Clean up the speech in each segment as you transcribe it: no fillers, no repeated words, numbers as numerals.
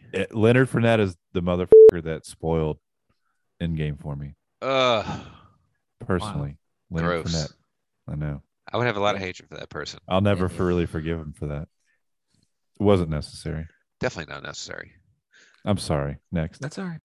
Leonard Fournette is the motherfucker that spoiled Endgame for me Wow. personally. Leonard Fournette. Gross. I know. I would have a lot of Yeah, hatred for that person. I'll never yeah. really forgive him for that. It wasn't necessary. Definitely not necessary. I'm sorry. Next. That's all right.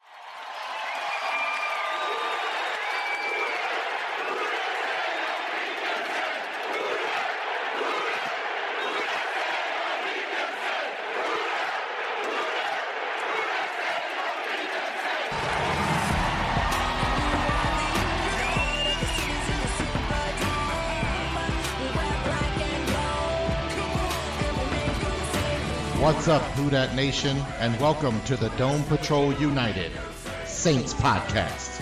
What's up, Who Dat Nation, and welcome to the Dome Patrol United Saints Podcast.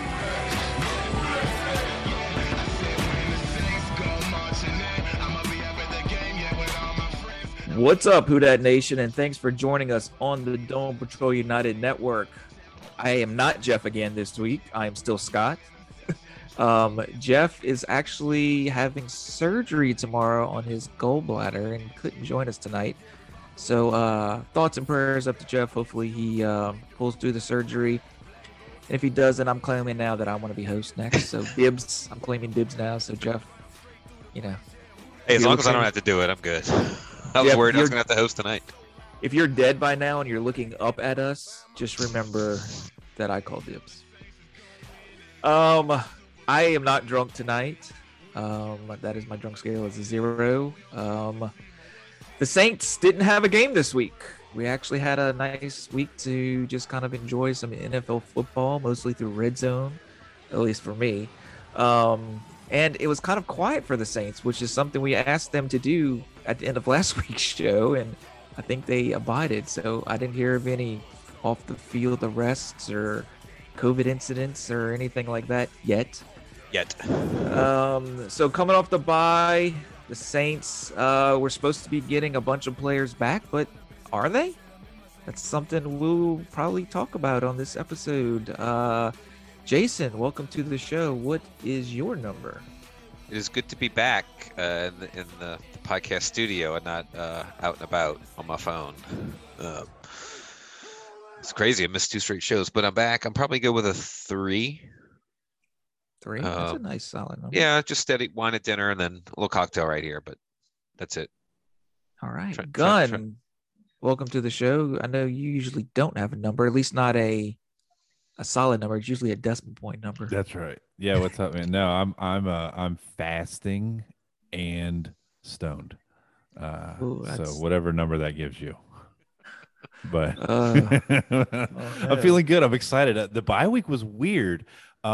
What's up, Who Dat Nation, and thanks for joining us on the Dome Patrol United Network. I am not Jeff again this week. I am still Scott. Jeff is actually having surgery tomorrow on his gallbladder and couldn't join us tonight. So thoughts and prayers up to Jeff. Hopefully he pulls through the surgery. And if he doesn't, I'm claiming now that I want to be host next. So dibs. I'm claiming dibs now. So Jeff, you know. Hey, as you're long as I don't looking- have to do it, I'm good. I was Yeah, worried I was you're- going to have to host tonight. If you're dead by now and you're looking up at us, just remember that I call dibs. I am not drunk tonight. That is my drunk scale is a 0. The Saints didn't have a game this week. We actually had a nice week to just kind of enjoy some NFL football, mostly through Red Zone, at least for me. And it was kind of quiet for the Saints, which is something we asked them to do at the end of last week's show, and I think they abided. So I didn't hear of any off the field arrests or COVID incidents or anything like that yet. So coming off the bye, the Saints were supposed to be getting a bunch of players back, but are they? That's something we'll probably talk about on this episode. Jason, welcome to the show. What is your number? It is good to be back in the podcast studio and not out and about on my phone. It's crazy. I missed 2 straight shows, but I'm back. I'm probably good with a 3. 3? That's a nice solid number. Yeah, just steady wine at dinner and then a little cocktail right here, but that's it. All right. Try- Gun, welcome to the show. I know you usually don't have a number, at least not a solid number. It's usually a decimal point number. That's right. Yeah, what's up, man? No, I'm fasting and stoned. Ooh, So that's- whatever number that gives you. But no. I'm feeling good. I'm excited. The bye week was weird.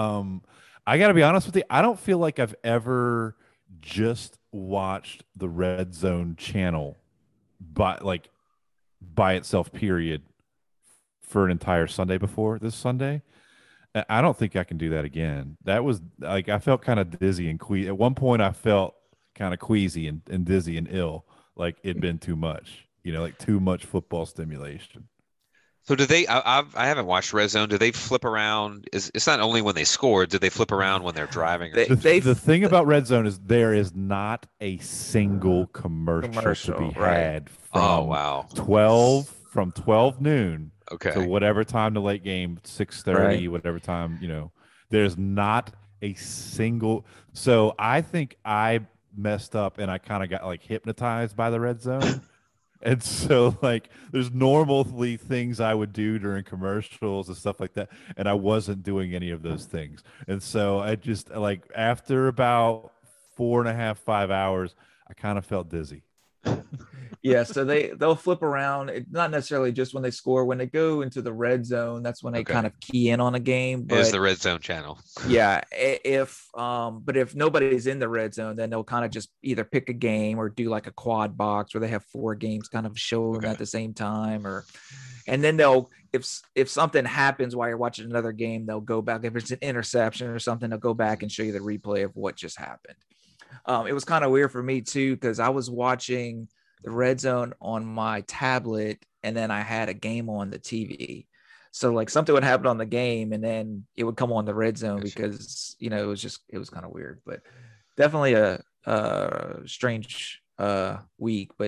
I got to be honest with you. I don't feel like I've ever just watched the Red Zone channel by itself, period, for an entire Sunday before this Sunday. I don't think I can do that again. That was like I felt kind of dizzy and queasy. At one point, I felt kind of queasy and dizzy and ill, like it'd been too much. Like too much football stimulation. So do they? I haven't watched Red Zone. Do they flip around? It's not only when they score. Do they flip around when they're driving? Or The thing about Red Zone is there is not a single commercial to be right. had Oh wow. from 12 noon Okay. to whatever time the late game, 6:30, Right. whatever time, there's not a single. So I think I messed up and I kind of got like hypnotized by the Red Zone. And so, like, there's normally things I would do during commercials and stuff like that, and I wasn't doing any of those things. And so I just like after about 4.5, 5 hours, I kind of felt dizzy. Yeah, so they'll flip around, not necessarily just when they score. When they go into the red zone, that's when they Okay. kind of key in on a game. It is But the Red Zone channel. yeah, but if nobody's in the red zone, then they'll kind of just either pick a game or do like a quad box where they have 4 games kind of showing Okay. at the same time, and then if something happens while you're watching another game, they'll go back. If it's an interception or something, they'll go back and show you the replay of what just happened. It was kind of weird for me too, because I was watching the red zone on my tablet and then I had a game on the TV. So like something would happen on the game and then it would come on the red zone because, it was kind of weird, but definitely a strange week. But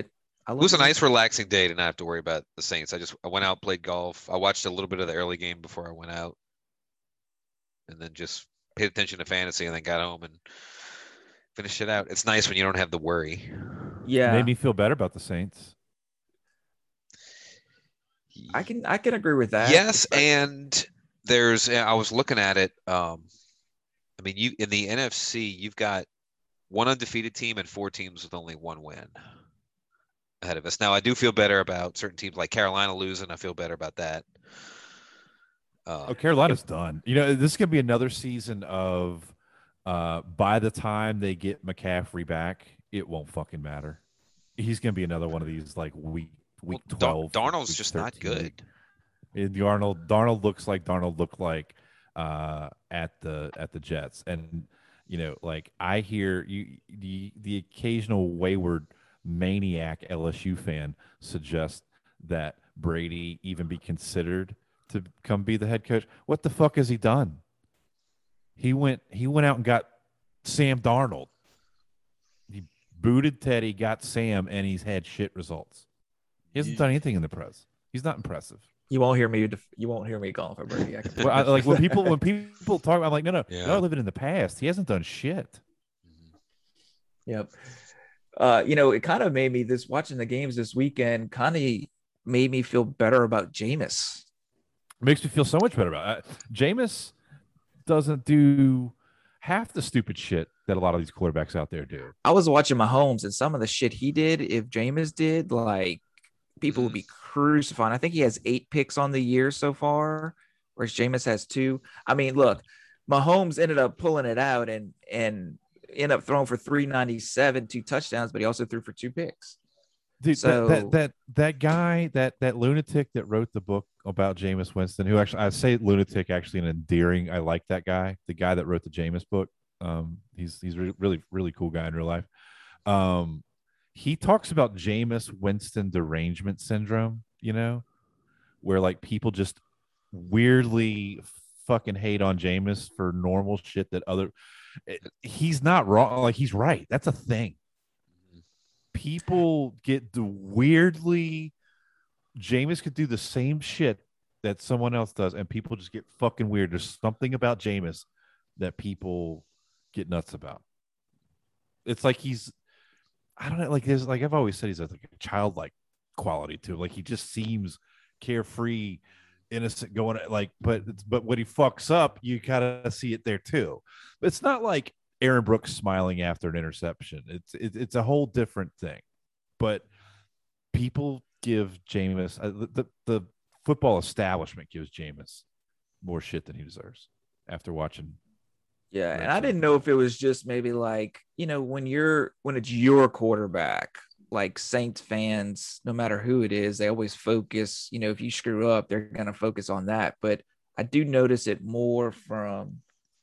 I It love was a the nice, relaxing day to not have to worry about the Saints. I went out, played golf. I watched a little bit of the early game before I went out, and then just paid attention to fantasy, and then got home and finished it out. It's nice when you don't have the worry. Yeah, Made me feel better about the Saints. I can agree with that. Yes, and I was looking at it. I mean, you in the NFC, you've got one undefeated team and 4 teams with only 1 win ahead of us. Now, I do feel better about certain teams like Carolina losing. I feel better about that. Carolina's done. You know, this is gonna be another season of by the time they get McCaffrey back, it won't fucking matter. He's gonna be another one of these like week Well, 12. Darnold's week just not 13. good. And Darnold looks like Darnold looked like at the Jets. And you know, like I hear the occasional wayward maniac LSU fan suggest that Brady even be considered to come be the head coach. What the fuck has he done? He went out and got Sam Darnold. He booted Teddy, got Sam, and he's had shit results. He hasn't done anything in the press. He's not impressive. You won't hear me. You won't hear me calling for Brady. Like when people talk about, I'm like, no, Yeah. no, living in the past. He hasn't done shit. Yep. You know, it kind of made me watching the games this weekend kind of made me feel better about Jameis. It makes me feel so much better about it. Jameis doesn't do half the stupid shit that a lot of these quarterbacks out there do. I was watching Mahomes and some of the shit he did, if Jameis did, like people would be crucifying. I think he has 8 picks on the year so far, whereas Jameis has 2. I mean, look, Mahomes ended up pulling it out and ended up throwing for 397, 2 touchdowns, but he also threw for 2 picks. Dude, So that guy, that lunatic that wrote the book about Jameis Winston, who actually, I say lunatic actually an endearing. I like that guy, the guy that wrote the Jameis book. He's really, really cool guy in real life. He talks about Jameis Winston derangement syndrome, you know, where like people just weirdly fucking hate on Jameis for normal shit that he's not wrong. Like he's right. That's a thing. People get the weirdly, Jameis could do the same shit that someone else does, and people just get fucking weird. There's something about Jameis that people get nuts about. It's like I don't know, like there's like I've always said, he's like a childlike quality to him. Like he just seems carefree, innocent, going like, but when he fucks up, you kind of see it there too. But it's not like Aaron Brooks smiling after an interception. It's a whole different thing. But people give Jameis the football establishment gives Jameis more shit than he deserves after watching. yeah, and I didn't know if it was just maybe like, you know, when it's your quarterback, like Saints fans, no matter who it is, they always focus, you know, if you screw up, they're going to focus on that. But I do notice it more from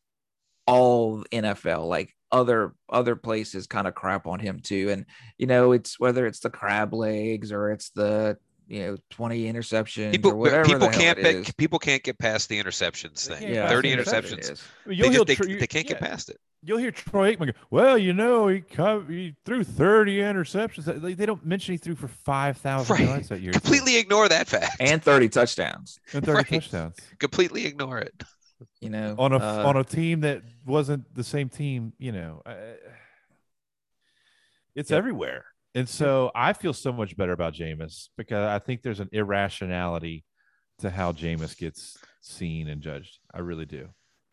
all NFL, like other places kind of crap on him too. And, you know, it's whether it's the crab legs or it's the, you know, 20 interceptions or whatever. People can't get past the interceptions thing. Yeah, 30 interceptions. They can't get past it. You'll hear Troy Aikman go, well, you know, he threw 30 interceptions. They don't mention he threw for 5,000 yards that year. Completely ignore that fact. And 30 touchdowns. And 30 touchdowns. Completely ignore it. You know, on a team that wasn't the same team, you know, it's everywhere. And so I feel so much better about Jameis because I think there's an irrationality to how Jameis gets seen and judged. I really do.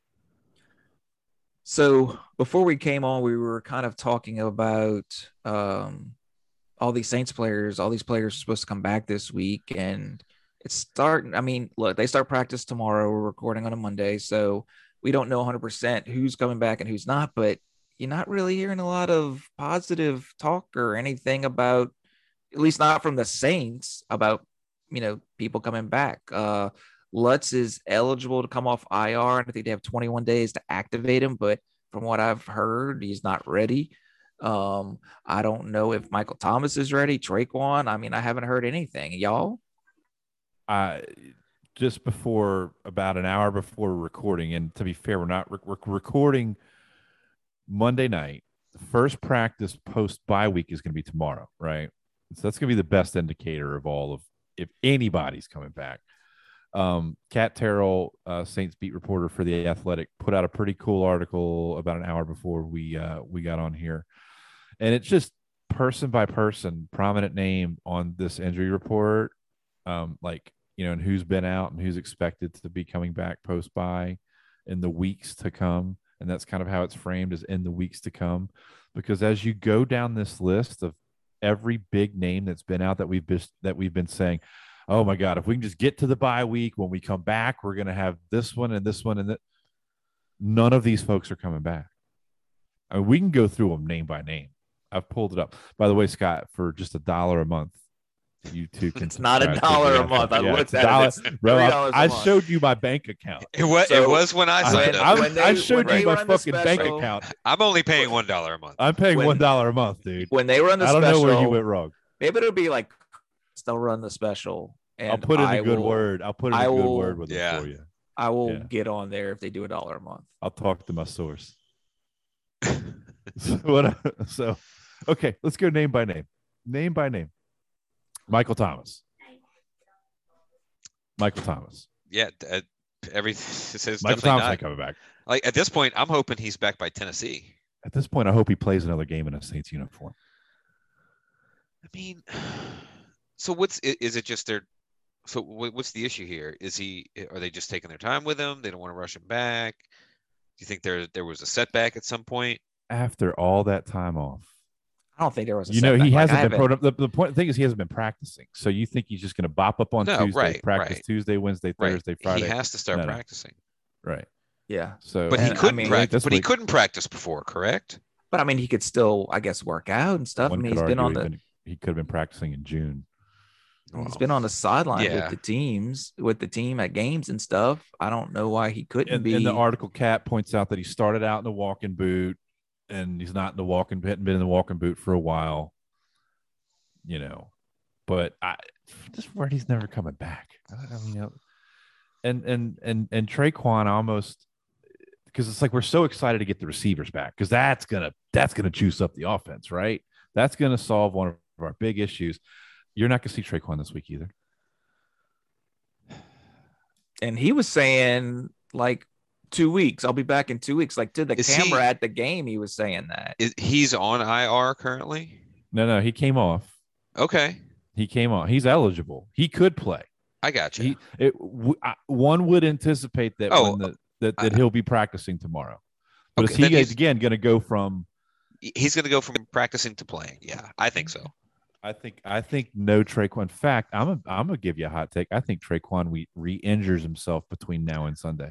So before we came on, we were kind of talking about all these Saints players. All these players are supposed to come back this week, and it's starting. I mean, look, they start practice tomorrow. We're recording on a Monday, so we don't know 100% who's coming back and who's not. But you're not really hearing a lot of positive talk or anything about, at least not from the Saints, about, you know, people coming back. Lutz is eligible to come off IR, and I think they have 21 days to activate him. But from what I've heard, he's not ready. I don't know if Michael Thomas is ready. Traquan, I mean, I haven't heard anything. Y'all? Just before, about an hour before recording, and to be fair, we're not we're recording Monday night. The first practice post bye week is going to be tomorrow, right? So that's going to be the best indicator of all of if anybody's coming back. Kat Terrell, Saints beat reporter for The Athletic, put out a pretty cool article about an hour before we got on here. And it's just person by person, prominent name on this injury report, like, you know, and who's been out and who's expected to be coming back post-bye in the weeks to come. And that's kind of how it's framed, as in the weeks to come. Because as you go down this list of every big name that's been out that we've been saying, oh my God, if we can just get to the bye week, when we come back, we're going to have this one and this one and that. None of these folks are coming back. I mean, we can go through them name by name. I've pulled it up. By the way, Scott, for just $1 a month, you too can. It's not $1 a month. I looked at it. Bro, I showed you my bank account. It was when I signed up. I showed you my fucking bank account. I'm only paying $1 a month. I'm paying $1 a month, dude. When they run the special, I don't know where you went wrong. Maybe it'll be like they'll run the special. And I'll put in a good word. I'll put in a good word with it for you. I will get on there if they do $1 a month. I'll talk to my source. So, okay, let's go name by name. Name by name. Michael Thomas. Yeah, everything says Michael Thomas ain't coming back. Like at this point, I'm hoping he's back by Tennessee. At this point, I hope he plays another game in a Saints uniform. I mean, so what's it just their? So what's the issue here? Are they just taking their time with him? They don't want to rush him back. Do you think there was a setback at some point after all that time off? I don't think there was. He hasn't been. The thing is, he hasn't been practicing. So you think he's just going to bop up on Tuesday, practice Tuesday, Wednesday, Thursday, Friday? He has to start practicing. Right. Yeah. So, but he couldn't practice. But he couldn't practice before, correct? But I mean, he could still, I guess, work out and stuff. One I mean, he's been on he could have been practicing in June. He's been on the sideline with the team at games and stuff. I don't know why he couldn't be. In the article, Cat points out that he started out in the walking boot, and he's not in the hadn't been in the walking boot for a while. You know, but just word he's never coming back. I mean, and Traquan almost, because it's like we're so excited to get the receivers back, because that's gonna juice up the offense, right? That's gonna solve one of our big issues. You're not going to see Traquan this week either. And he was saying like 2 weeks. I'll be back in 2 weeks. Like to the camera at the game, he was saying that. He's on IR currently? No, he came off. Okay. He came off. He's eligible. He could play. I got you. One would anticipate that that he'll be practicing tomorrow. But is he again going to go from? He's going to go from practicing to playing. Yeah, I think so. I think no Traquan. In fact, I'm gonna give you a hot take. I think Traquan re-injures himself between now and Sunday.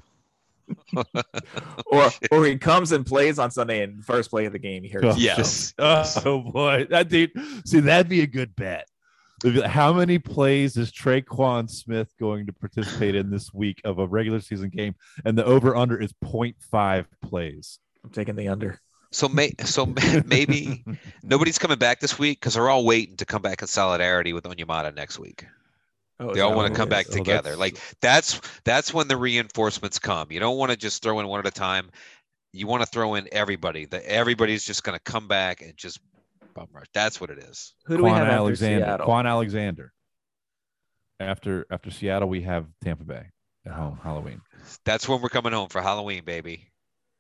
or he comes and plays on Sunday, and first play of the game he hurts. Yes. Oh boy, that dude. See, that'd be a good bet. How many plays is Traquan Smith going to participate in this week of a regular season game? And the over/under is 0.5 plays. I'm taking the under. So maybe nobody's coming back this week because they're all waiting to come back in solidarity with Onyemata next week. They all want to come back together. Like that's when the reinforcements come. You don't want to just throw in one at a time. You want to throw in everybody. Everybody's just going to come back and just bum rush. That's what it is. Who do we have after Seattle? Quan Alexander. After Seattle, we have Tampa Bay at home. Halloween. That's when we're coming home for Halloween, baby.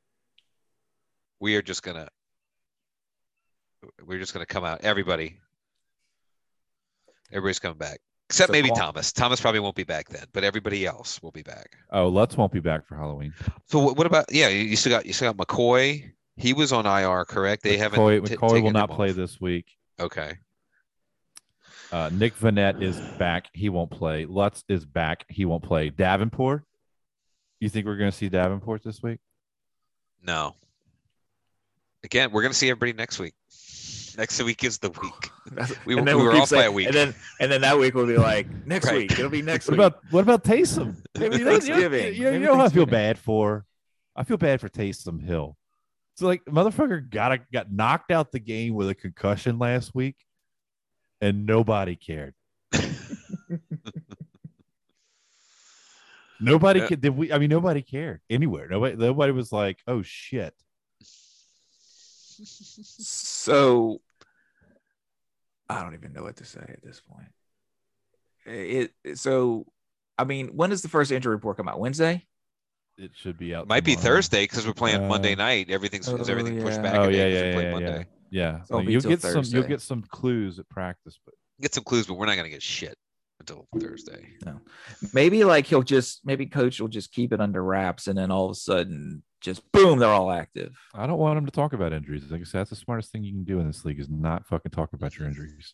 We're just gonna come out. Everybody's coming back, except maybe Thomas. Thomas probably won't be back then, but everybody else will be back. Oh, Lutz won't be back for Halloween. So what about? Yeah, you still got McCoy. He was on IR, correct? They haven't. McCoy will not play this week. Okay. Nick Vanette is back. He won't play. Lutz is back. He won't play. Davenport. You think we're going to see Davenport this week? No. Again, we're going to see everybody next week. Next week is the week. We were off by a week. And then that week we'll be like, next week. It'll be next week. What about Taysom? Maybe Thanksgiving. You know what I feel bad for? I feel bad for Taysom Hill. So, like, motherfucker got knocked out the game with a concussion last week, and nobody cared. Nobody nobody cared anywhere. Nobody was like, oh, shit. So I don't even know what to say at this point. So, I mean, when does the first injury report come out? Wednesday? It should be out. Might be tomorrow. Thursday because we're playing Monday night. Everything's is everything pushed back. Oh a day yeah, 'cause we yeah, play yeah, Monday. yeah. So Like, it'll be till you'll Thursday. get some clues at practice, but Get some clues, but we're not gonna get shit until Thursday. No. Maybe like maybe coach will just keep it under wraps, and then all of a sudden, just boom, they're all active. I don't want him to talk about injuries. Like I said, that's the smartest thing you can do in this league is not fucking talk about your injuries.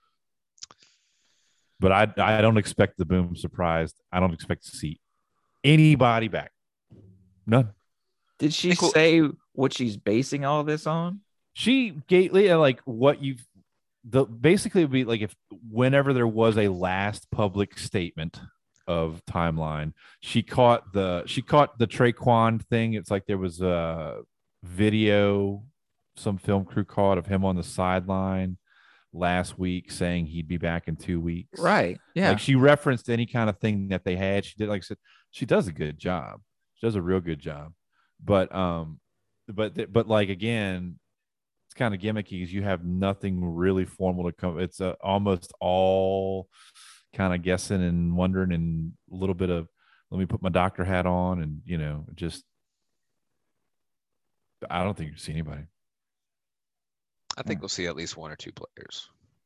But I don't expect the boom surprised. I don't expect to see anybody back. None. Did she say what she's basing all this on? She gave like what you've basically it would be like if whenever there was a last public statement of timeline, she caught the Traquan thing. It's like there was a video some film crew caught of him on the sideline last week saying he'd be back in 2 weeks. Right. Yeah. Like she referenced any kind of thing that they had. She did, like I said, she does a good job. She does a real good job. But like again, it's kind of gimmicky because you have nothing really formal to come. It's almost all kind of guessing and wondering and a little bit of let me put my doctor hat on and just I don't think you see anybody. I think we'll see at least one or two players.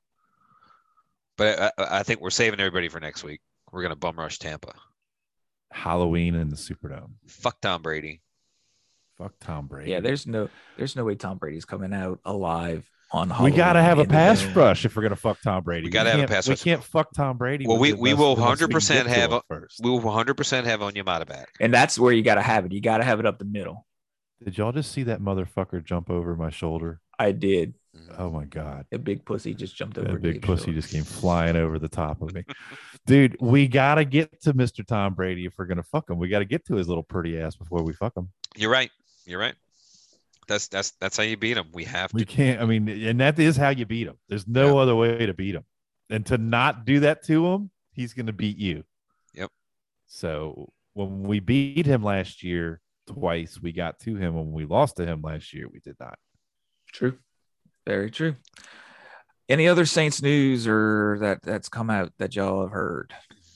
But I think we're saving everybody for next week. We're gonna bum rush Tampa. Halloween in the Superdome. Fuck Tom Brady. Fuck Tom Brady. Yeah, there's no way Tom Brady's coming out alive on Halloween. We gotta have a pass rush if we're gonna fuck Tom Brady. We gotta have a pass rush. We can't fuck Tom Brady. Well, we will 100% have we will 100% have Onyemata back. And that's where you gotta have it. You gotta have it up the middle. Did y'all just see that motherfucker jump over my shoulder? I did. Oh my god! A big pussy just jumped over. A big pussy just came flying over the top of me, dude. We gotta get to Mr. Tom Brady if we're gonna fuck him. We gotta get to his little pretty ass before we fuck him. You're right. That's how you beat him. We have to. We can't. I mean, and that is how you beat him. There's no other way to beat him. And to not do that to him, he's gonna beat you. Yep. So when we beat him last year twice, we got to him. When we lost to him last year, we did not. True. Very true. Any other Saints news or that's come out that y'all have heard?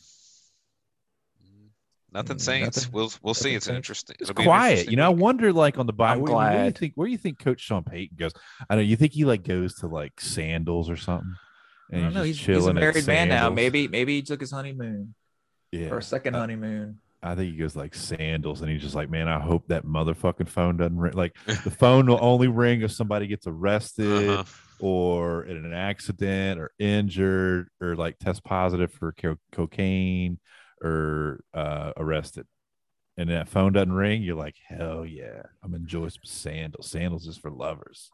Nothing Saints. We'll see. It's Saints. Interesting. It's quiet. I wonder like on the bye. Where do you think Coach Sean Payton goes? I know you think he like goes to like sandals or something. And I don't know. He's a married man now. Maybe he took his honeymoon. Yeah. Or a second honeymoon. I think he goes like sandals, and he's just like, man, I hope that motherfucking phone doesn't ring. Like the phone will only ring if somebody gets arrested or in an accident or injured or like test positive for cocaine or arrested. And that phone doesn't ring, you're like, hell yeah, I'm enjoying some sandals. Sandals is for lovers.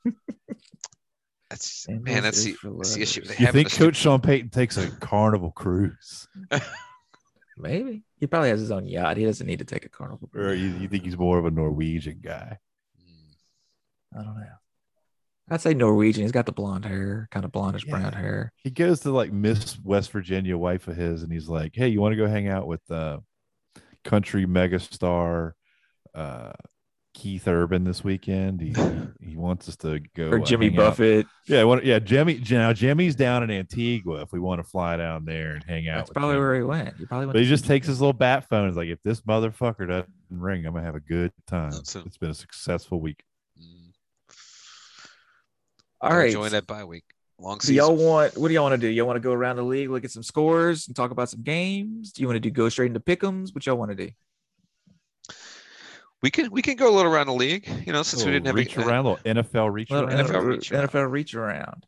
That's the issue. You think Coach Sean Payton takes a Carnival cruise? Maybe he probably has his own yacht. He doesn't need to take a Carnival cruise. Or you think he's more of a Norwegian guy? I don't know. I'd say Norwegian. He's got the blonde hair, kind of blondish brown hair. He goes to like Miss West Virginia, wife of his, and he's like, hey, you want to go hang out with country megastar Keith Urban this weekend? He wants us to go. Or Jimmy Buffett. Jimmy. Now Jimmy's down in Antigua if we want to fly down there and hang out. That's probably where he went. But he just takes his little bat phone. He's like, if this motherfucker doesn't ring, I'm gonna have a good time. It's been a successful week. All right. Enjoy that bye week. Long season. What do y'all want to do? Y'all want to go around the league, look at some scores, and talk about some games? Do you want to go straight into pick'ems? What y'all want to do? We can go a little around the league, since we didn't have reach around, a little NFL reach around. NFL reach around.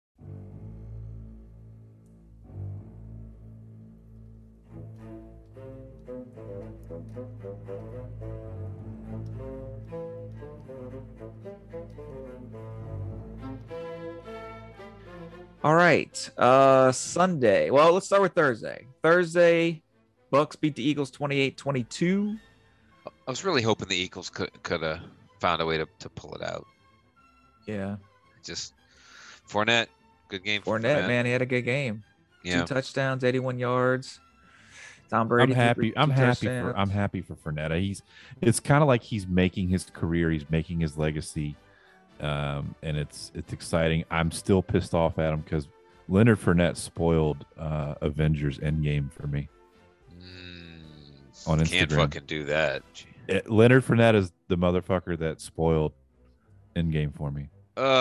All right. Sunday. Well, let's start with Thursday. Thursday, Bucks beat the Eagles 28-22. I was really hoping the Eagles could have found a way to pull it out. Yeah. Just Fournette, good game. Fournette, man, he had a good game. Yeah. 2 touchdowns, 81 yards. Tom Brady. I'm happy for Fournette. It's kind of like he's making his career. He's making his legacy. and it's exciting. I'm still pissed off at him because Leonard Fournette spoiled Avengers Endgame for me on Instagram. Can't fucking do that. Leonard Fournette is the motherfucker that spoiled Endgame for me.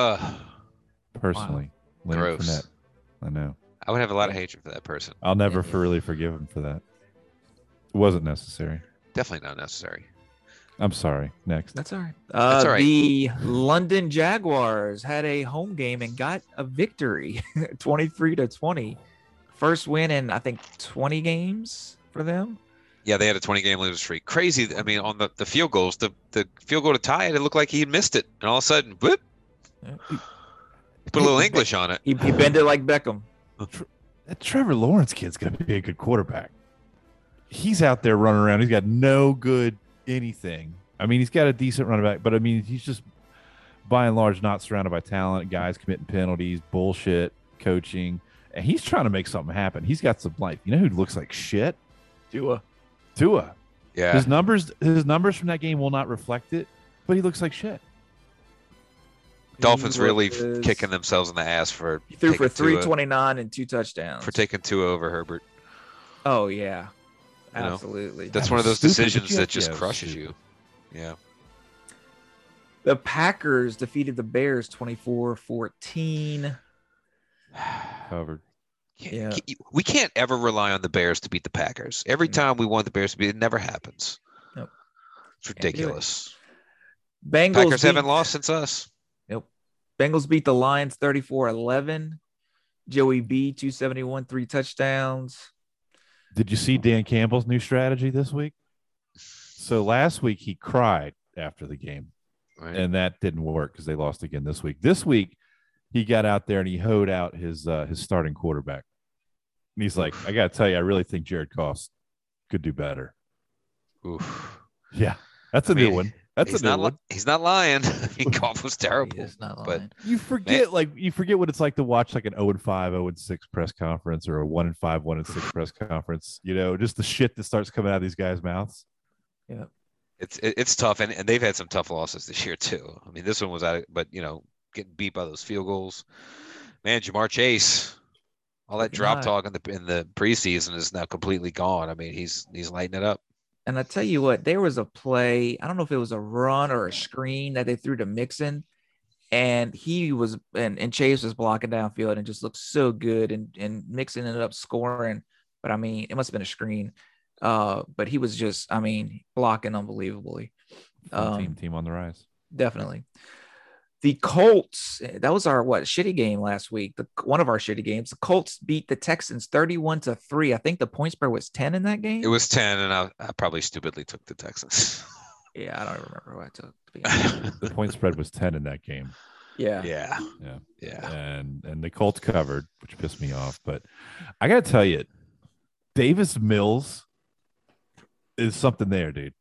Personally, wow. Leonard Gross. Fournette. I know. I would have a lot of hatred for that person. I'll never really forgive him for that. It wasn't necessary. Definitely not necessary. I'm sorry. Next. That's all right. That's all right. The London Jaguars had a home game and got a victory, 23-20. First win in I think 20 games for them. Yeah, they had a 20-game losing streak. Crazy. I mean, on the field goals, the field goal to tie it, it looked like he missed it, and all of a sudden, whoop! Put a little English on it. He bent it like Beckham. That Trevor Lawrence kid's gonna be a good quarterback. He's out there running around. He's got no good anything. I mean, he's got a decent running back, but I mean, he's just by and large not surrounded by talent, guys committing penalties, bullshit, coaching, and he's trying to make something happen. He's got some life. You know who looks like shit? Tua. Yeah. His numbers from that game will not reflect it, but he looks like shit. Dolphins really kicking themselves in the ass for he threw for 329 and 2 touchdowns. For taking Tua over Herbert. Oh yeah. You know, absolutely. That's one of those decisions that just crushes you. Yeah. The Packers defeated the Bears 24-14. Covered. Yeah. We can't ever rely on the Bears to beat the Packers. Every time we want the Bears to beat, it never happens. Nope. It's ridiculous. Packers haven't lost since us. Nope. Bengals beat the Lions 34-11. Joey B 271, 3 touchdowns. Did you see Dan Campbell's new strategy this week? So last week he cried after the game, right, and that didn't work because they lost again this week. This week he got out there and he hoed out his starting quarterback. And he's like, I got to tell you, I really think Jared Goff could do better. Oof. Yeah, that's a new one. That's a new one. He's not lying. I mean, Goff was terrible. He is not but lying. You forget what it's like to watch like an 0-5, 0-6 press conference or a 1-5, 1-6 press conference. You know, just the shit that starts coming out of these guys' mouths. Yeah, it's tough, and they've had some tough losses this year too. I mean, this one was out, but you know, getting beat by those field goals. Man, Jamar Chase, all that drop talk in the preseason is now completely gone. I mean, he's lighting it up. And I tell you what, there was a play, I don't know if it was a run or a screen that they threw to Mixon, and he was and Chase was blocking downfield and just looked so good, and Mixon ended up scoring. But I mean, it must have been a screen. But he was just, I mean, blocking unbelievably. Team on the rise. Definitely. The Colts, that was our shitty game last week. One of our shitty games. The Colts beat the Texans 31-3. I think the point spread was 10 in that game. It was 10, and I probably stupidly took the Texans. Yeah, I don't remember what I took. To be honest. The point spread was 10 in that game. Yeah. And the Colts covered, which pissed me off. But I got to tell you, Davis Mills is something there, dude.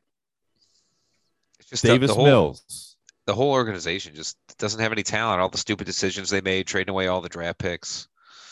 It's just Davis Mills. The whole organization just doesn't have any talent. All the stupid decisions they made, trading away all the draft picks.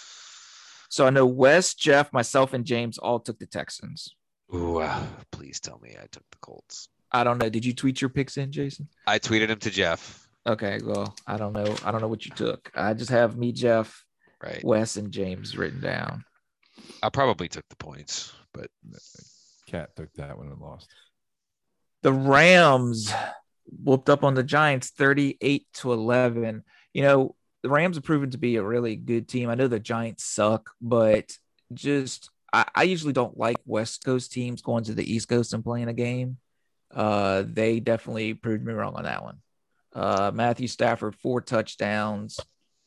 So I know Wes, Jeff, myself, and James all took the Texans. Ooh, please tell me I took the Colts. I don't know. Did you tweet your picks in, Jason? I tweeted him to Jeff. Okay, well, I don't know. I don't know what you took. I just have me, Jeff, right, Wes, and James written down. I probably took the points, but Cat took that one and lost. The Rams whooped up on the Giants 38-11. You know, the Rams have proven to be a really good team. I know the Giants suck, but just I usually don't like West Coast teams going to the East Coast and playing a game. They definitely proved me wrong on that one. Matthew Stafford, 4 touchdowns.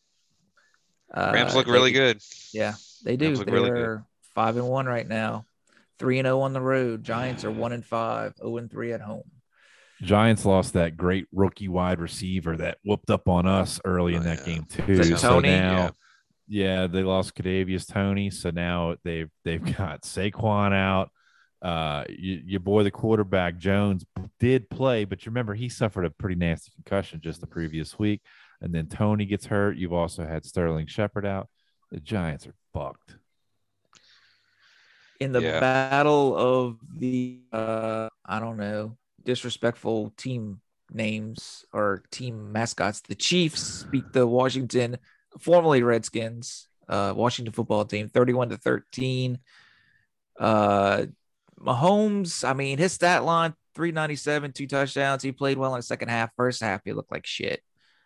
Rams look really good. Yeah, they do. They're really good. 5-1 right now. 3-0 on the road. Giants are 1-5, 0-3 at home. Giants lost that great rookie wide receiver that whooped up on us early in that game too. Is it Tony? So now, yeah, they lost Kadarius Toney, so now they've got Saquon out. Your boy, the quarterback Jones, did play, but you remember he suffered a pretty nasty concussion just the previous week, and then Tony gets hurt. You've also had Sterling Shepard out. The Giants are fucked. In the battle of the I don't know, disrespectful team names or team mascots. The Chiefs beat the Washington, formerly Redskins, Washington football team, 31-13. Mahomes, I mean, his stat line, 397, 2 touchdowns. He played well in the second half. First half, he looked like shit.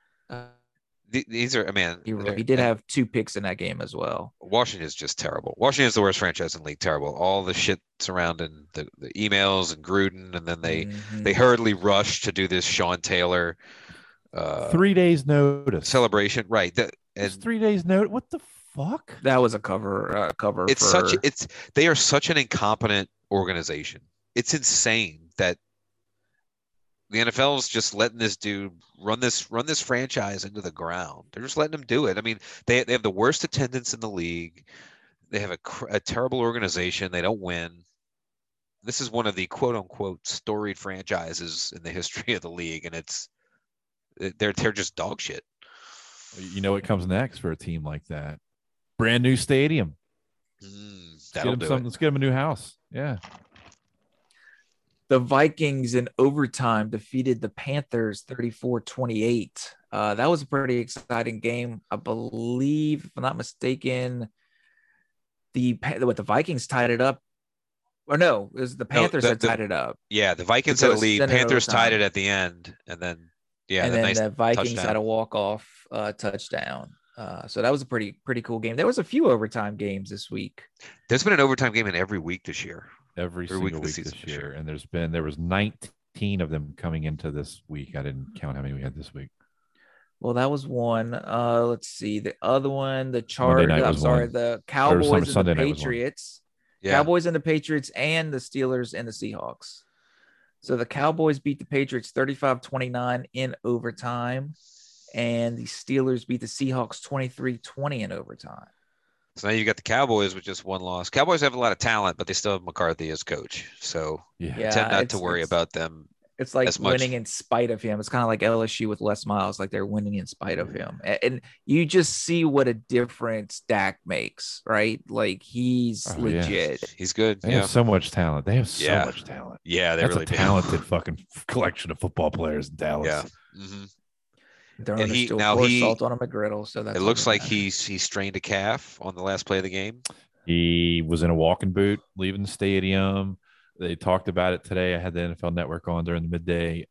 These are, man. He did have 2 picks in that game as well. Washington is just terrible. Washington is the worst franchise in the league. Terrible. All the shit surrounding the emails and Gruden, and then they hurriedly rushed to do this Sean Taylor 3 days notice celebration. Right. It's 3 days notice. What the fuck? That was a cover. They are such an incompetent organization. It's insane that the NFL is just letting this dude run this franchise into the ground. They're just letting him do it. I mean, they have the worst attendance in the league. They have a terrible organization. They don't win. This is one of the quote unquote storied franchises in the history of the league, and they're just dog shit. You know what comes next for a team like that? Brand new stadium. Let's get him a new house. Yeah. The Vikings in overtime defeated the Panthers 34-28. That was a pretty exciting game. I believe, if I'm not mistaken, the Vikings tied it up. Or no, it was the Panthers that tied it up. Yeah, the Vikings had a lead. Panthers tied it at the end, and then the Vikings touchdown. Had a walk-off touchdown. So that was a pretty cool game. There was a few overtime games this week. There's been an overtime game in every week this year. Every single week this year. And there was 19 of them coming into this week. I didn't count how many we had this week. Well, that was one. Let's see. The other one, the Cowboys and the Patriots. Yeah. Cowboys and the Patriots and the Steelers and the Seahawks. So the Cowboys beat the Patriots 35-29 in overtime. And the Steelers beat the Seahawks 23-20 in overtime. So now you got the Cowboys with just one loss. Cowboys have a lot of talent, but they still have McCarthy as coach. So I tend not to worry about them. It's like winning in spite of him. It's kind of like LSU with Les Miles, like they're winning in spite of him. And you just see what a difference Dak makes, right? Like he's legit. Yeah. He's good. They have so much talent. They have so much talent. Yeah, That's a talented fucking collection of football players in Dallas. Yeah. Mm-hmm. And he salt on a McGriddle, so that's it looks like he strained a calf on the last play of the game. He was in a walking boot leaving the stadium. They talked about it today. I had the NFL Network on during the midday.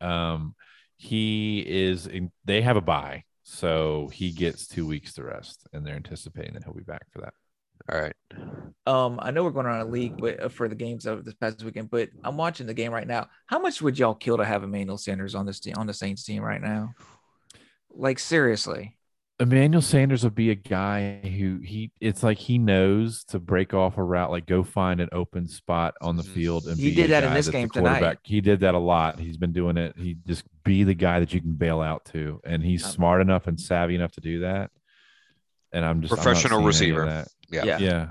They have a bye, so he gets 2 weeks to rest, and they're anticipating that he'll be back for that. All right. I know we're going around a league for the games of this past weekend, but I'm watching the game right now. How much would y'all kill to have Emmanuel Sanders on this team, on the Saints team right now? Like seriously, Emmanuel Sanders would be a guy who it's like he knows to break off a route, like go find an open spot on the field. And he did that in this game tonight. He did that a lot. He's been doing it. He just be the guy that you can bail out to, and he's smart enough and savvy enough to do that. And I'm professional receiver. Yeah.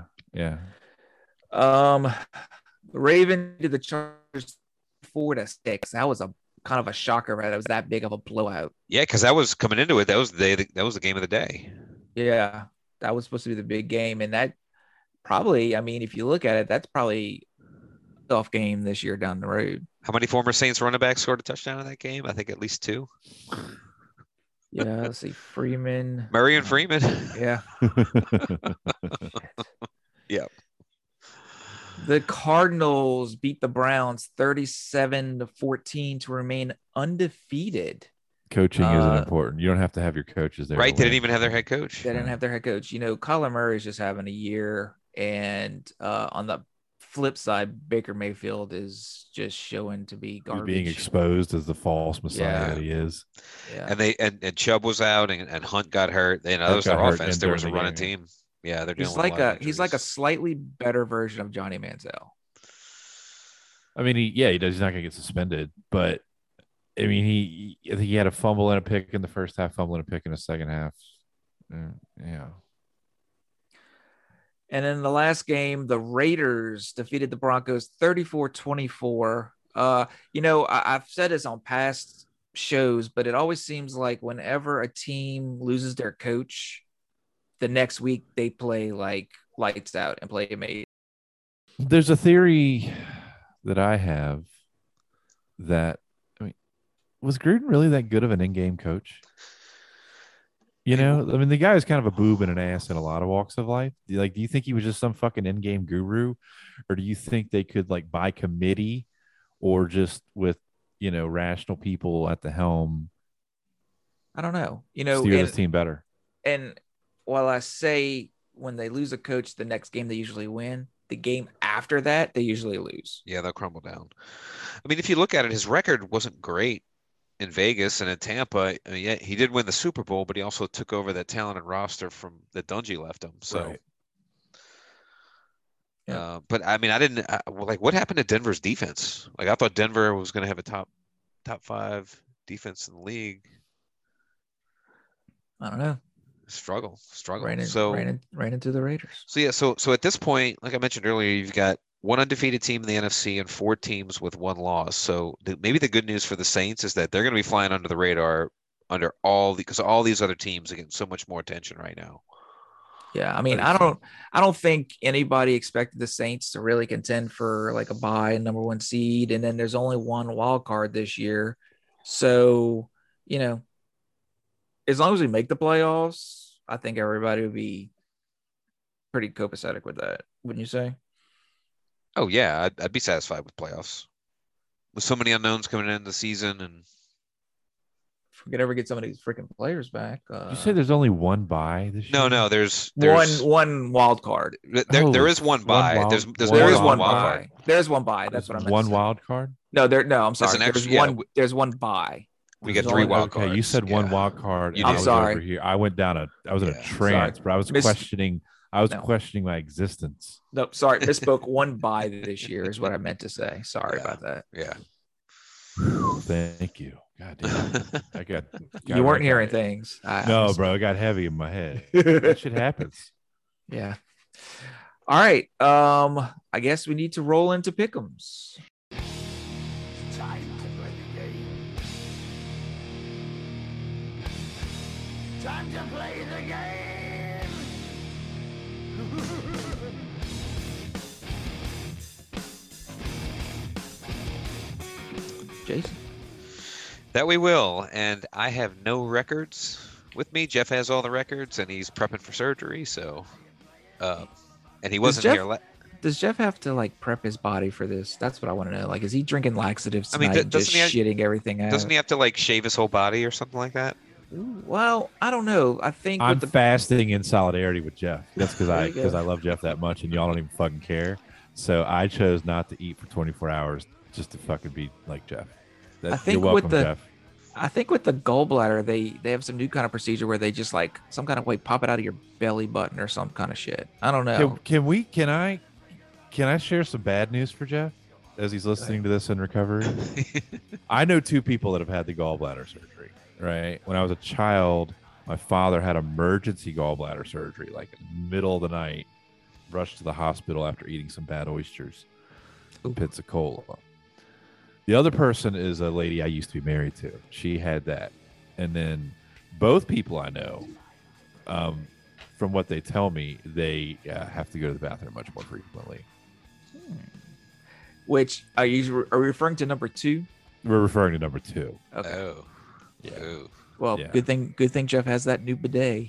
The Ravens did the Chargers 4-6. That was a kind of a shocker, right? It was that big of a blowout. Yeah, because that was coming into it. That was the game of the day. Yeah, that was supposed to be the big game, and that probably, I mean, if you look at it, that's probably a tough game this year down the road. How many former Saints running backs scored a touchdown in that game? I think at least 2. Yeah, let's see, Freeman, Murray and Freeman. Yeah. Yeah. The Cardinals beat the Browns 37-14 to remain undefeated. Coaching isn't important. You don't have to have your coaches there. Right. They didn't even have their head coach. They didn't have their head coach. You know, Kyler Murray is just having a year. And on the flip side, Baker Mayfield is just showing to be garbage. He's being exposed as the false messiah that he is. Yeah. And Chubb was out and Hunt got hurt. That was their offense. There was a running team. Yeah, they're he's like a slightly better version of Johnny Manziel. I mean, he does. He's not going to get suspended, but I mean, he had a fumble and a pick in the first half, fumble and a pick in the second half. Yeah. And in the last game, the Raiders defeated the Broncos 34-24. I've said this on past shows, but it always seems like whenever a team loses their coach, the next week they play like lights out and play amazing. There's a theory that I have that, was Gruden really that good of an in-game coach? You He know, I mean, the guy is kind of a boob and an ass in a lot of walks of life. Do you think he was just some fucking in-game guru, or do you think they could like by committee, or just with rational people at the helm I don't know. steer this team better? And while I say when they lose a coach, the next game they usually win, the game after that they usually lose. Yeah, they'll crumble down. I mean, if you look at it, his record wasn't great in Vegas and in Tampa. I mean, yeah, he did win the Super Bowl, but he also took over that talented roster from that Dungy left him. So, Right. Yeah. But I mean, like what happened to Denver's defense? Like I thought Denver was going to have a top 5 defense in the league. I don't know. Struggle. Ran into the Raiders. So yeah, so at this point, like I mentioned earlier, you've got one undefeated team in the NFC and 4 teams with 1 loss. So maybe the good news for the Saints is that they're going to be flying under the radar because all these other teams are getting so much more attention right now. Yeah, I mean, I don't think anybody expected the Saints to really contend for like a bye and number 1 seed, and then there's only 1 wild card this year. So, as long as we make the playoffs, I think everybody would be pretty copacetic with that, wouldn't you say? Oh yeah, I'd be satisfied with playoffs. With so many unknowns coming in the season, and if we could ever get some of these freaking players back. You say there's only 1 bye this year? No, there's one wild card. There is 1 bye. There is one wild card. There's 1 bye. That's what I meant. 1 wild card? No, I'm sorry. There's one bye. We got 3 wild cards. Okay, you said 1 wild card. I'm sorry. Over here. I went down I was in a trance, but I was questioning my existence. No, sorry, misspoke. 1 bye this year is what I meant to say. Sorry about that. Yeah. Thank you. God damn. I got you weren't hearing things. No, bro, it got heavy in my head. That shit happens. Yeah. All right. I guess we need to roll into pick'ems. Time to play the game. Time to play the game. Jason. That we will. And I have no records with me. Jeff has all the records, and he's prepping for surgery. So, and he wasn't here. Does Jeff have to like prep his body for this? That's what I want to know. Like, is he drinking laxatives tonight? I mean, just shitting everything out? Doesn't he have to like shave his whole body or something like that? Well, I don't know. I think I'm fasting in solidarity with Jeff. That's because I love Jeff that much, and y'all don't even fucking care. So I chose not to eat for 24 hours just to fucking be like Jeff. You're welcome, Jeff. I think with the gallbladder, they have some new kind of procedure where they just like some kind of way pop it out of your belly button or some kind of shit. I don't know. Can I share some bad news for Jeff as he's listening to this in recovery? I know 2 people that have had the gallbladder surgery, right? When I was a child, my father had emergency gallbladder surgery, like in the middle of the night, rushed to the hospital after eating some bad oysters in Pensacola. The other person is a lady I used to be married to. She had that. And then both people I know, from what they tell me, they have to go to the bathroom much more frequently. Which are we referring to number 2? We're referring to number 2. Okay. Oh. Yeah. Oh. Well, yeah. Good thing Jeff has that new bidet.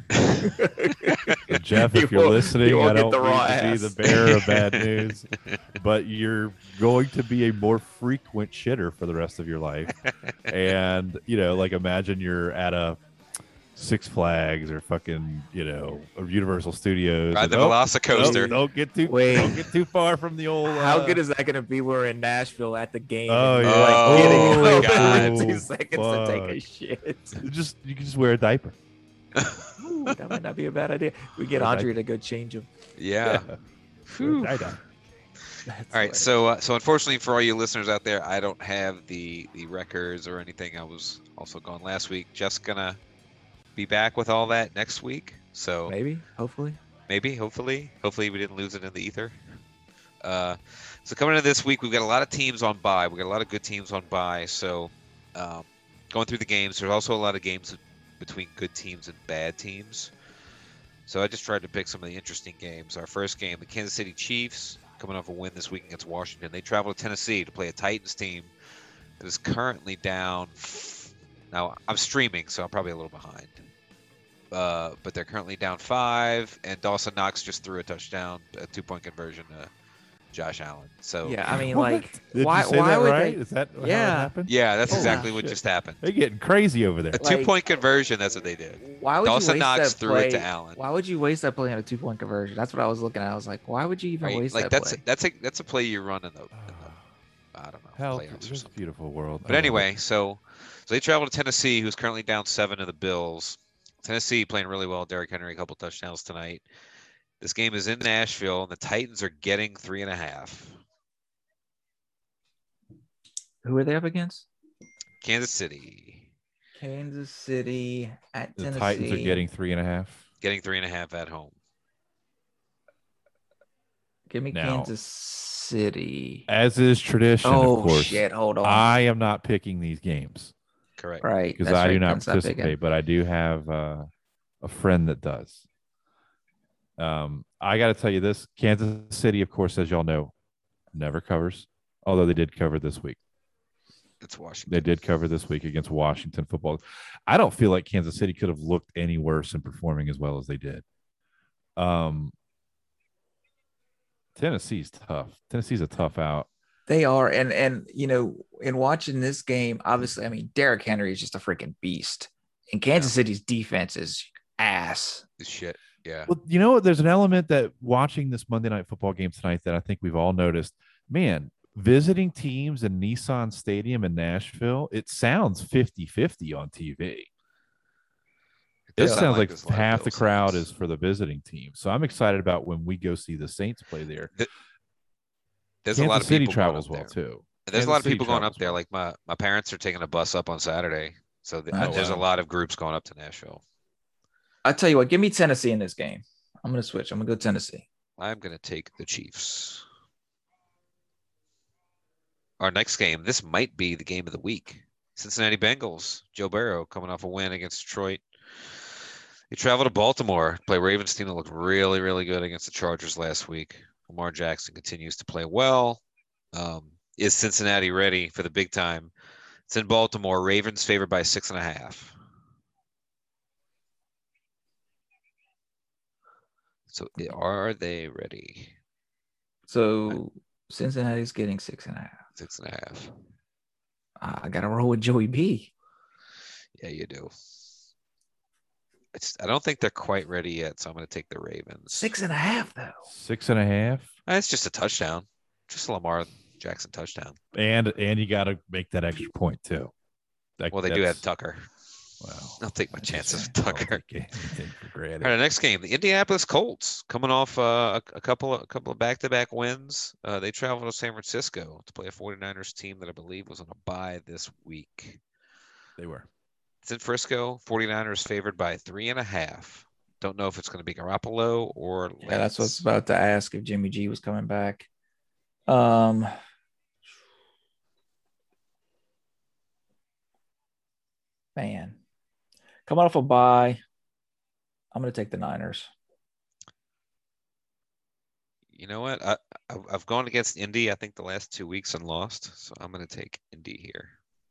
Jeff, if you're listening, I don't mean to be the bearer of bad news, but you're going to be a more frequent shitter for the rest of your life. And, like imagine you're at a Six Flags or fucking, or Universal Studios. Ride the Velocicoaster. Don't get too far from the old. How good is that going to be? We're in Nashville at the game. Oh, yeah. Like, God. 2 seconds to take a shit. You can just wear a diaper. Ooh, that might not be a bad idea. We get Andre to go change him. Yeah. All right. So unfortunately for all you listeners out there, I don't have the records or anything. I was also gone last week. Jeff's gonna be back with all that next week. So hopefully we didn't lose it in the ether. So coming into this week, we've got a lot of teams on bye. We've got a lot of good teams on bye. So going through the games, there's also a lot of games between good teams and bad teams. So I just tried to pick some of the interesting games. Our first game, the Kansas City Chiefs, coming off a win this week against Washington. They travel to Tennessee to play a Titans team It is currently down. Now I'm streaming, so I'm probably a little behind. But they're currently down 5, and Dawson Knox just threw a touchdown, a 2-point conversion to Josh Allen. So Yeah, I mean, What? like, Did why? you say Why that would right? they? Is that how it Yeah. happened? yeah, that's Holy exactly what shit. just happened. They're getting crazy over there. A 2-point conversion. That's what they did. Why would Dawson you waste Knox that threw play? it to Allen. Why would you waste that play on a 2-point conversion? That's what I was looking at. I was like, why would you even Right? waste Like that play? that's a play you run in the I don't know, Hell, playoffs or this something. beautiful world. But anyway, so they travel to Tennessee, who's currently down 7 to the Bills. Tennessee playing really well. Derrick Henry, a couple touchdowns tonight. This game is in Nashville, and the Titans are getting 3.5. Who are they up against? Kansas City Kansas City at the Tennessee. Titans are getting 3.5. getting 3.5 at home. Give me Now- Kansas City. As is tradition, Oh of course. shit! Hold on. I am not picking these games Correct. Right, because that's I do right, not Clint's picking. participate, but I do have a friend that does. I got to tell you this: Kansas City, of course, as y'all know, never covers. Although they did cover this week. It's Washington. They did cover this week against Washington football. I don't feel like Kansas City could have looked any worse in performing as well as they did. Tennessee's tough. Tennessee's a tough out. They are, and you know, in watching this game, obviously, I mean, Derrick Henry is just a freaking beast, and Kansas City's defense is ass. This shit. Yeah. Well, you know what? There's an element that watching this Monday Night Football game tonight that I think we've all noticed. Man, visiting teams in Nissan Stadium in Nashville, it sounds 50-50 on TV. It does sounds sound like there's a lot of half the Bills crowd fans. is for the visiting team. So I'm excited about when we go see the Saints play there. There's Kansas a lot of City people travels going well up there. too. And there's Kansas a lot of City people going travels up there. well. Like my parents are taking a bus up on Saturday, so Oh, there's a wow. lot of groups going up to Nashville. I tell you what, give me Tennessee in this game. I'm gonna switch. I'm gonna go Tennessee. I'm gonna take the Chiefs. Our next game, this might be the game of the week. Cincinnati Bengals, Joe Burrow coming off a win against Detroit. They travel to Baltimore, play Ravens team that looked really, really good against the Chargers last week. Lamar Jackson continues to play well. Is Cincinnati ready for the big time? It's in Baltimore. Ravens favored by 6.5. So are they ready? So Cincinnati's getting 6.5. 6.5. I gotta roll with Joey B. Yeah, you do. I don't think they're quite ready yet, so I'm going to take the Ravens. 6.5 though. 6.5. It's just a touchdown, just a Lamar Jackson touchdown. And you got to make that extra point too. Well, they do have Tucker. Wow. I'll take my chances with I'll Tucker. take anything for granted. All right, the next game, the Indianapolis Colts, coming off a couple of back-to-back wins. They travel to San Francisco to play a 49ers team that I believe was on a bye this week. They were. It's in Frisco. 49ers favored by 3.5. Don't know if it's going to be Garoppolo or Yeah, that's what I was Lance. about to ask if Jimmy G was coming back. Man, coming off a bye, I'm gonna take the Niners. You know what? I've gone against Indy, I think, the last 2 weeks and lost. So I'm going to take Indy here.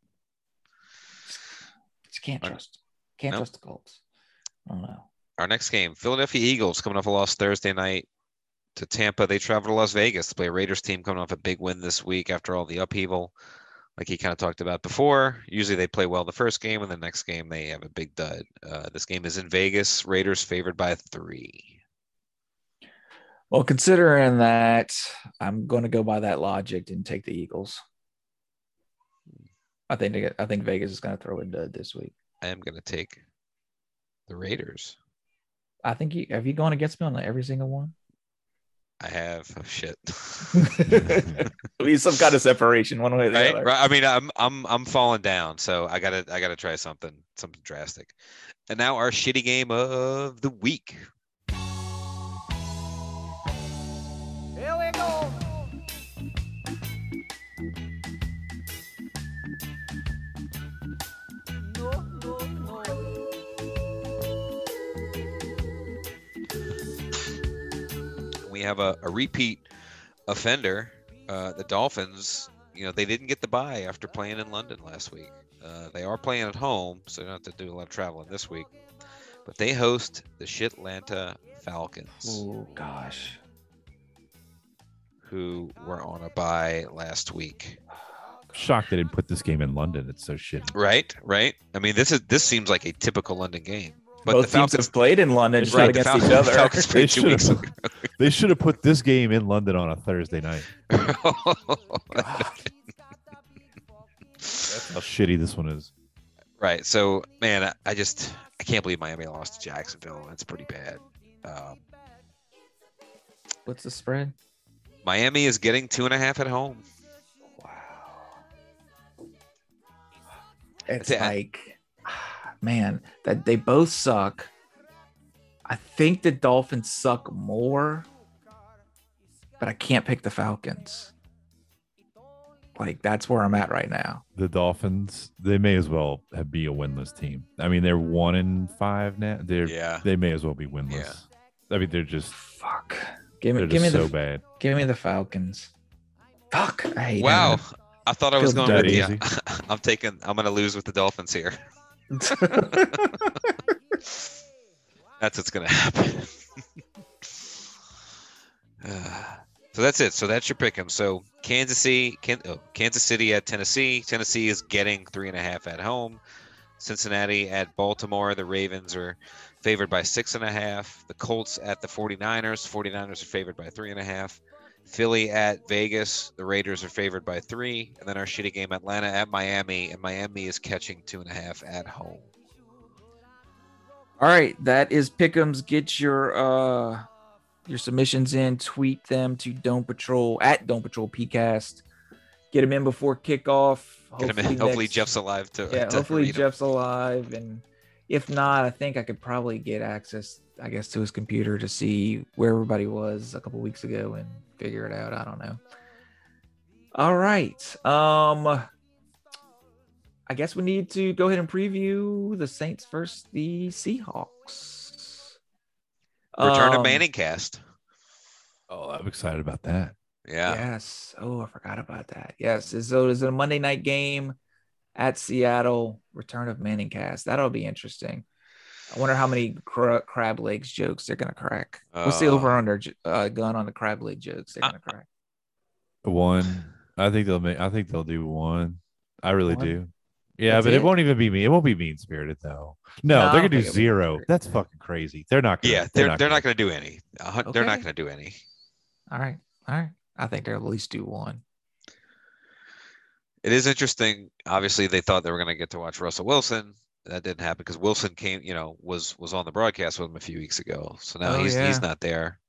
Just can't Right. trust. Can't Nope. trust the Colts. I don't know. Our next game, Philadelphia Eagles coming off a loss Thursday night to Tampa. They travel to Las Vegas to play a Raiders team coming off a big win this week after all the upheaval, like he kind of talked about before. Usually they play well the first game, and the next game they have a big dud. This game is in Vegas. Raiders favored by 3. Well, considering that, I'm going to go by that logic and take the Eagles. I think Vegas is going to throw a dud this week. I am going to take the Raiders. I think have you gone against me on every single one? I have. Oh, shit. There'll be some kind of separation one way or the Right? other. Right. I mean, I'm falling down, so I gotta try something drastic. And now our shitty game of the week. Here we go. No, no, no. We have a repeat offender. The Dolphins, they didn't get the bye after playing in London last week. They are playing at home, so they don't have to do a lot of traveling this week. But they host the Shitlanta Falcons, Oh gosh. who were on a bye last week. Shocked they didn't put this game in London. It's so shitty. Right. I mean, this seems like a typical London game. But Both the Falcons teams have played in London, Right, shot the against each Falcons, other. Falcons They played 2 should weeks have ago. they should have put this game in London on a Thursday night. That's how shitty this one is. Right. So, man, I can't believe Miami lost to Jacksonville. That's pretty bad. What's the spread? Miami is getting 2.5 at home. Wow. It's That's it. like, man, that they both suck. I think the Dolphins suck more, but I can't pick the Falcons. Like, that's where I'm at right now. The Dolphins, they may as well be a winless team. I mean, they're 1-5 now. Yeah. They may as well be winless. Yeah. I mean, they're just Fuck. they're Give me just so bad. Give me the Falcons. Fuck. I hate Wow. them. I thought I was Feels going that with easy. I'm going to lose with the Dolphins here. That's what's going to happen. So that's it. So that's your pick 'em. So Kansas City at Tennessee. Tennessee is getting 3.5 at home. Cincinnati at Baltimore. The Ravens are favored by 6.5. The Colts at the 49ers. 49ers are favored by 3.5. Philly at Vegas. The Raiders are favored by 3. And then our shitty game, Atlanta at Miami. And Miami is catching 2.5 at home. All right, that is Pick'ems. Get your submissions in. Tweet them to Dome Patrol at Dome Patrol PCast. Get them in before kickoff. Hopefully Jeff's alive to hopefully read 'em. Jeff's alive, and if not, I think I could probably get access, I guess, to his computer to see where everybody was a couple weeks ago and figure it out. I don't know. All right. I guess we need to go ahead and preview the Saints versus the Seahawks. Return of Manning cast. Oh, I'm excited about that. Yeah. Yes. Oh, I forgot about that. Yes. So is it a Monday night game at Seattle? Return of Manning cast. That'll be interesting. I wonder how many crab legs jokes they're gonna crack. What's the over under gun on the crab leg jokes they're gonna crack? One. I think they'll do one. I really One? do. Yeah, That's but it? it won't even be me. It won't be mean spirited though. No, No, I they're don't gonna do think it'll be 0. mean-spirited. That's fucking crazy. They're not gonna. Yeah, they're not going to do any. They're not Okay. going to do any. All right. I think they'll at least do one. It is interesting. Obviously, they thought they were going to get to watch Russell Wilson. That didn't happen because Wilson came, was on the broadcast with him a few weeks ago. So now Oh, he's yeah. not there.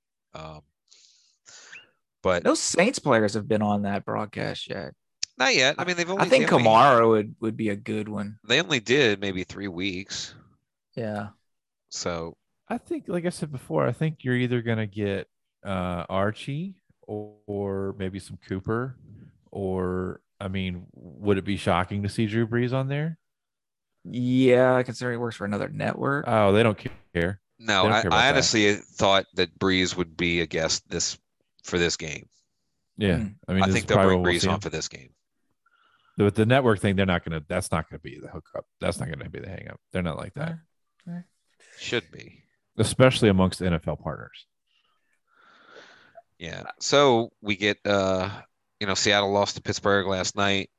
But No Saints players have been on that broadcast yet. not yet. I mean, I think Kamara would be a good one. They only did maybe 3 weeks. Yeah. So I think, like I said before, I think you're either gonna get Archie or maybe some Cooper, or I mean, would it be shocking to see Drew Brees on there? Yeah, considering he works for another network. Oh, they don't care. no, They don't I care about that. honestly thought that Breeze would be a guest for this game. Yeah, Hmm. I mean, I this think is they'll probably bring what we'll Breeze see on him. for this game. But the network thing, that's not gonna be the hookup. That's not gonna be the hang up. They're not like that, Should be. especially amongst NFL partners. Yeah. So we get Seattle lost to Pittsburgh last night.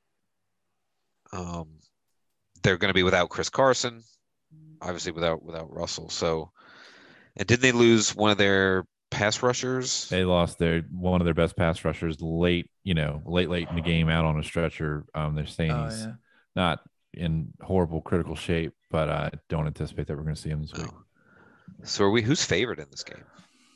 They're going to be without Chris Carson, obviously without Russell. So, and didn't they lose one of their pass rushers? They lost one of their best pass rushers late in the game, out on a stretcher. They're saying Oh, he's yeah. not in horrible critical shape, but I don't anticipate that we're going to see him this week. Oh. So who's favored in this game?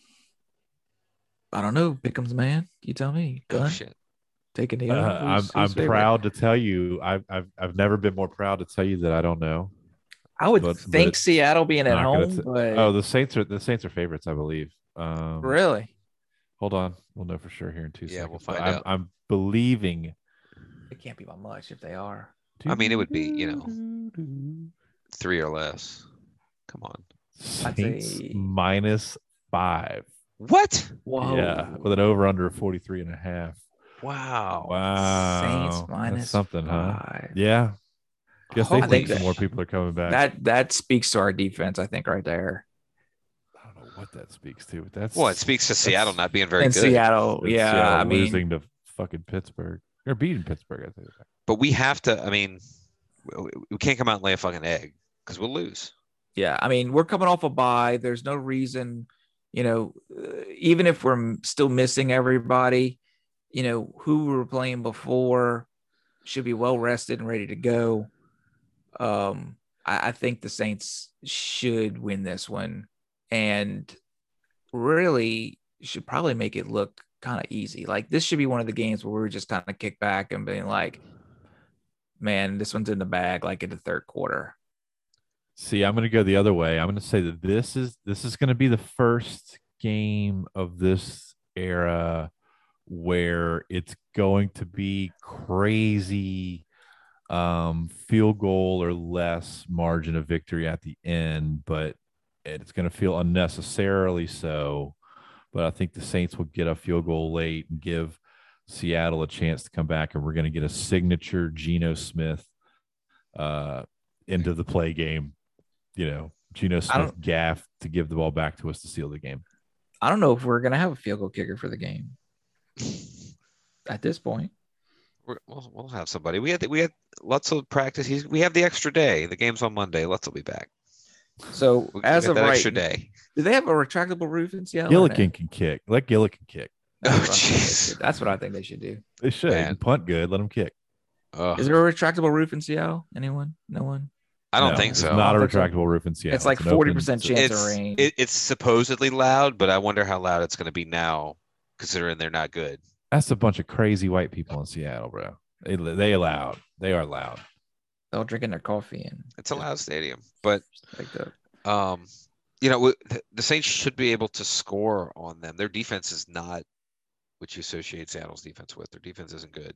I don't know. Pick'em's man. You tell me. Oh Gun. shit. Taking the I'm proud to tell you. I've never been more proud to tell you that I don't know. I would but think it's Seattle being at not gonna home, t- but Oh, the Saints are favorites, I believe. really, Hold on, we'll know for sure here in 2 Yeah, seconds. we'll But find out. I'm believing. it can't be by much if they are. I mean, it would be, 3 or less. Come on. I'd Saints say- -5. What? Whoa. Yeah, with an over under of 43.5. Wow. Wow. Saints minus That's something, huh? 5. Yeah. Guess they Holy think shit. some more people are coming back. That speaks to our defense, I think, right there. I don't know what that speaks to, but that's Well, it speaks to Seattle that's- not being very In good. Seattle, that's yeah. Seattle I mean, losing to fucking Pittsburgh. Or beating Pittsburgh, I think. But we have to. I mean, we can't come out and lay a fucking egg because we'll lose. yeah. I mean, we're coming off a bye. There's no reason, even if we're still missing everybody, who we were playing before should be well rested and ready to go. I think the Saints should win this one, and really should probably make it look kind of easy. Like this should be one of the games where we're just kind of kick back and being like, man, this one's in the bag, like in the third quarter. See, I'm going to go the other way. I'm going to say that this is going to be the first game of this era where it's going to be crazy field goal or less margin of victory at the end, but it's going to feel unnecessarily so. But I think the Saints will get a field goal late and give Seattle a chance to come back, and we're going to get a signature Geno Smith into the play game. Geno Smith gaff to give the ball back to us to seal the game. I don't know if we're going to have a field goal kicker for the game at this point. We'll have somebody. We had lots of practice. We have the extra day. The game's on Monday. Let's will be back. So as of that right, extra day, do they have a retractable roof in Seattle? Gillikin can kick. Let Gillikin kick. That's what I think they should do. They should. He can punt good. Let them kick. Is there a retractable roof in Seattle? Anyone? No one? I don't think so. It's not a retractable roof in Seattle. It's like 40% chance of rain. It's supposedly loud, but I wonder how loud it's going to be now, considering they're not good. That's a bunch of crazy white people in Seattle, bro. They are loud. They're all drinking their coffee and it's a loud stadium, but like that. The Saints should be able to score on them. Their defense is not what you associate Seattle's defense with. Their defense isn't good.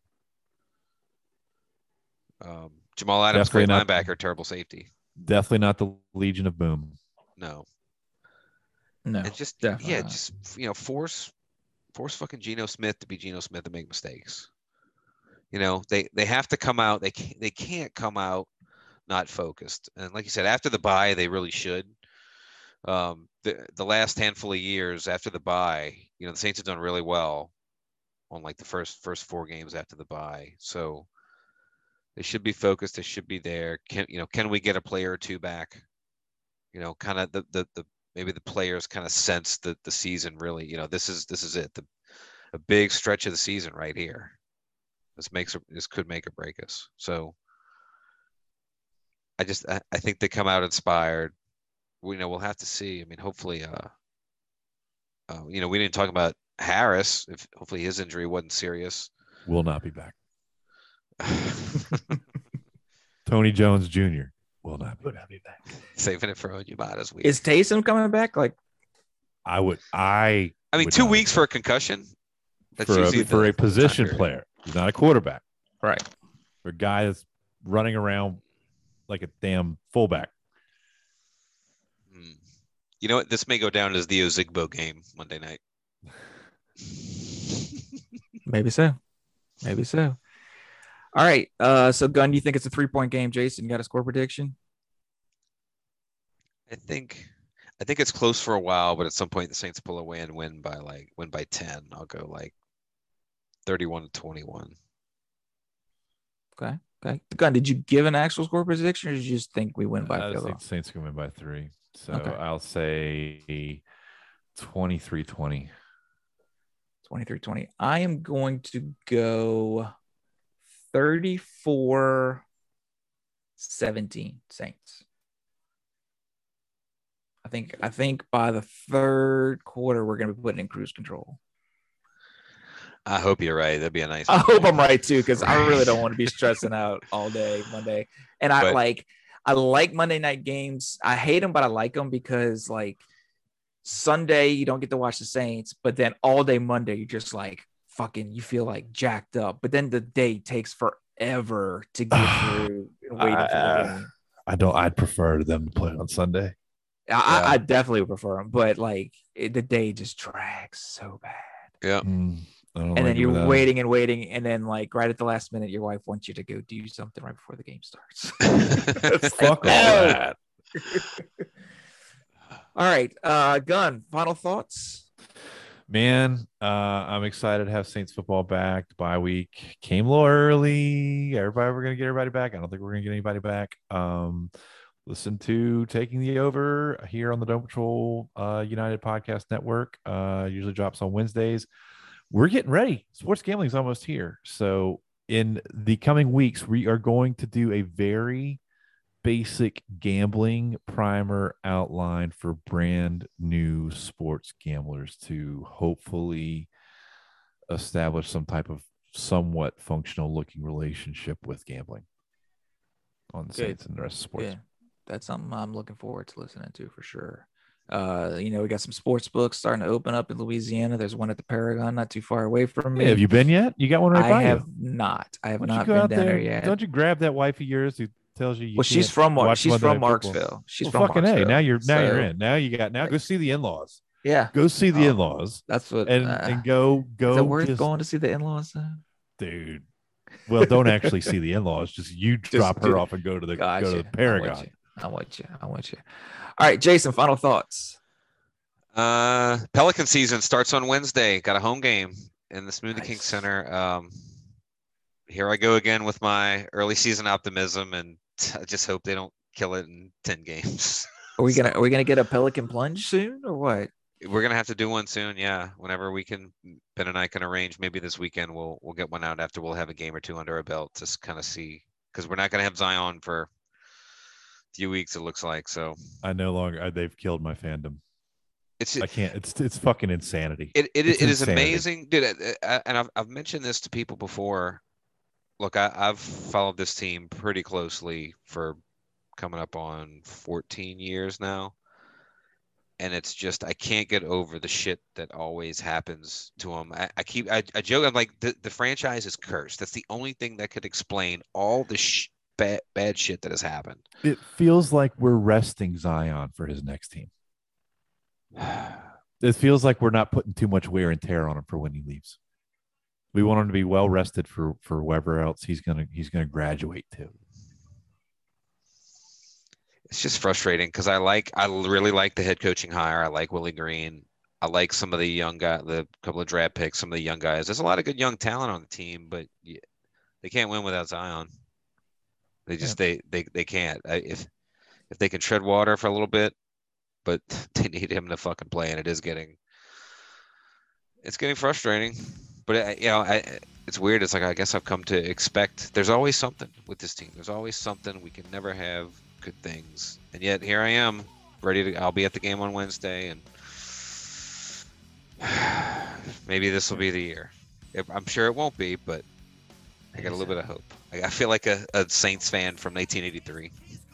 Jamal Adams, Definitely great not. linebacker, terrible safety. Definitely not the Legion of Boom. No. And just definitely yeah, not. just force fucking Geno Smith to be Geno Smith and make mistakes. They have to come out. They can't come out not focused. And like you said, after the bye, they really should. The last handful of years after the bye, the Saints have done really well on like the first 4 games after the bye. So they should be focused. They should be there. Can we get a player or two back? Kind of the maybe the players kind of sense the season really. This is it. A big stretch of the season right here. This could make or break us. So I think they come out inspired. We'll have to see. I mean, hopefully, we didn't talk about Harris. If hopefully his injury wasn't serious. Will not be back. Tony Jones Jr. will not be back. Saving it for Onyemata's week. Is Taysom coming back? Like, I mean, would 2 weeks for a concussion. That's for a position player. He's not a quarterback. Right. For a guy that's running around like a damn fullback. You know what? This may go down as the Ozigbo game Monday night. Maybe so. All right. So Gunn, you think it's a 3-point game? Jason, you got a score prediction? I think it's close for a while, but at some point the Saints pull away and win by 10. I'll go like 31-21. Okay. Gunn, did you give an actual score prediction, or did you just think we win by I field think goal? the Saints can win by 3. So Okay. I'll say 23-20. 23-20. I am going to go 34-17 Saints. I think by the third quarter we're going to be putting in cruise control. I hope you're right. That'd be a nice. I hope I'm right too, because I really don't want to be stressing out all day Monday. And I like Monday night games. I hate them, but I like them because like Sunday you don't get to watch the Saints, but then all day Monday you're just like fucking, you feel like jacked up. But then the day takes forever to get through. Waiting for the game. I'd prefer them to play on Sunday. I definitely would prefer them, but like the day just drags so bad. Yeah. And then you're waiting and waiting, and then like right at the last minute, your wife wants you to go do something right before the game starts. Fuck all that. All right, Gun. Final thoughts. Man, I'm excited to have Saints football back. The bye week came a little early. We're gonna get everybody back. I don't think we're gonna get anybody back. Listen to Taking the Over here on the Dome Patrol United Podcast Network. Usually drops on Wednesdays. We're getting ready. Sports gambling is almost here. So in the coming weeks, we are going to do a very basic gambling primer outline for brand new sports gamblers to hopefully establish some type of somewhat functional looking relationship with gambling on the Saints and the rest of sports. Yeah, that's something I'm looking forward to listening to for sure. We got some sports books starting to open up in Louisiana. There's one at the Paragon, not too far away from me. Hey, have you been yet? You got one right by you. I have not been down there yet. Don't you grab that wife of yours who tells you? Well, she's from Marksville. Fucking A. Now you're in. Now go see the in-laws. Yeah, go see the in-laws. That's what. And go. Is it worth going to see the in-laws, dude? Well, don't actually see the in-laws. Just drop her off and go to the Paragon. I'm with you. All right, Jason, final thoughts. Pelican season starts on Wednesday. Got a home game in the Smoothie King Center. Here I go again with my early season optimism, and I just hope they don't kill it in 10 games. Are we gonna get a Pelican plunge soon, or what? We're gonna have to do one soon, yeah. Whenever we can, Ben and I can arrange. Maybe this weekend we'll get one out after we'll have a game or two under our belt to kind of see, because we're not gonna have Zion for few weeks, it looks like. So I no longer. They've killed my fandom. I can't. It's fucking insanity. It is amazing, dude. And I've mentioned this to people before. Look, I've followed this team pretty closely for coming up on 14 years now, and it's just I can't get over the shit that always happens to them. I joke. I'm like the franchise is cursed. That's the only thing that could explain all the bad shit that has happened. It feels like we're resting Zion for his next team. It feels like we're not putting too much wear and tear on him for when he leaves. We want him to be well rested for wherever else he's gonna graduate to. It's just frustrating because I really like the head coaching hire. I like Willie Green. I like some of the young guys, the couple of draft picks, some of the young guys. There's a lot of good young talent on the team, but they can't win without Zion. They just they can't. If they can tread water for a little bit, but they need him to fucking play, and it's getting frustrating. But it's weird. It's like I guess I've come to expect. There's always something with this team. There's always something. We can never have good things, and yet here I am, ready to. I'll be at the game on Wednesday, and maybe this will be the year. I'm sure it won't be, but I got a little bit of hope. I feel like a Saints fan from 1983.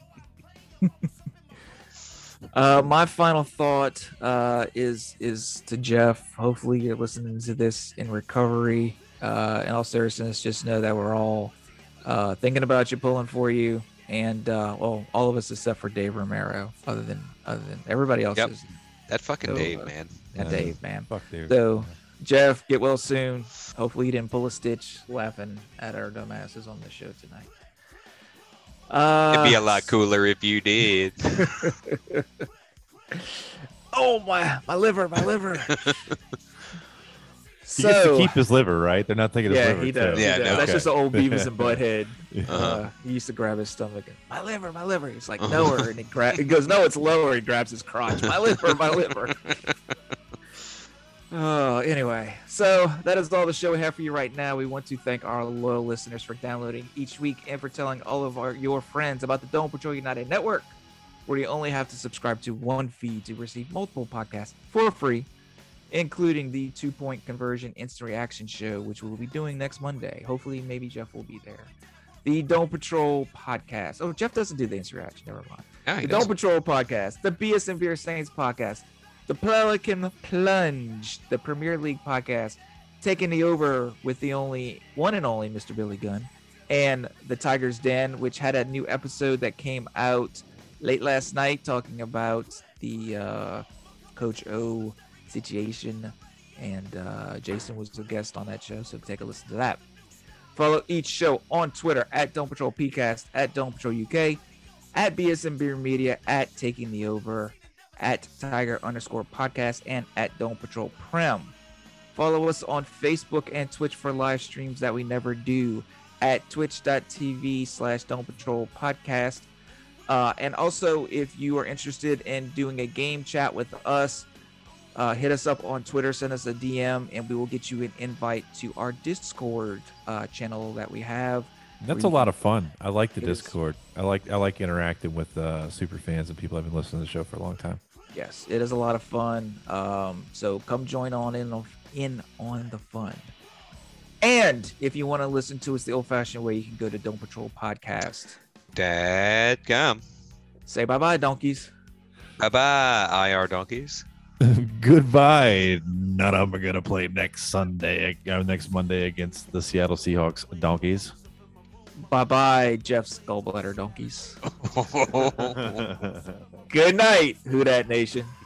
My final thought is to Jeff. Hopefully you're listening to this in recovery. In all seriousness, just know that we're all thinking about you, pulling for you, and all of us except for Dave Romero, other than everybody else. Yep. That fucking Dave, man. Dave, man. Fuck Dave. So, Jeff, get well soon. Hopefully you didn't pull a stitch laughing at our dumbasses on the show tonight. It'd be a lot cooler if you did. Oh my liver. He gets to keep his liver, right? They're not thinking his liver. He does. Too. Yeah, no, that's just an old Beavis and Butthead. Uh-huh. He used to grab his stomach and my liver. He's like, lower, and he goes, no, it's lower. He grabs his crotch. My liver. Oh, anyway, so that is all the show we have for you right now. We want to thank our loyal listeners for downloading each week and for telling all of your friends about the Dome Patrol United Network, where you only have to subscribe to one feed to receive multiple podcasts for free, including the 2-Point Conversion Instant Reaction Show, which we'll be doing next Monday. Hopefully, maybe Jeff will be there. The Dome Patrol Podcast. Oh, Jeff doesn't do the Instant Reaction. Never mind. Yeah, the Dome Patrol Podcast. The BS and Beer Saints Podcast. The Pelican Plunge, the Premier League podcast, taking the over with the one and only Mr. Billy Gunn, and the Tiger's Den, which had a new episode that came out late last night talking about the Coach O situation and Jason was the guest on that show, so take a listen to that. Follow each show on Twitter at Dome Patrol PCast, at Dome Patrol UK, at BSN Beer Media, at Taking the Over, at Tiger_podcast, and at Dome Patrol Prem. Follow us on Facebook and Twitch for live streams that we never do at twitch.tv/Dome Patrol Podcast. And also, if you are interested in doing a game chat with us, hit us up on Twitter, send us a DM, and we will get you an invite to our Discord channel that we have. That's a lot of fun. I like the It is. Discord. I like interacting with super fans and people who have been listening to the show for a long time. Yes, it is a lot of fun. So come join in on the fun. And if you want to listen to us the old-fashioned way, you can go to Dome Patrol Podcast. Dadgum. Say bye-bye, donkeys. Bye-bye, IR donkeys. Goodbye. None of them are gonna play next Monday against the Seattle Seahawks donkeys. Bye-bye, Jeff's gallbladder donkeys. Good night, Who Dat Nation.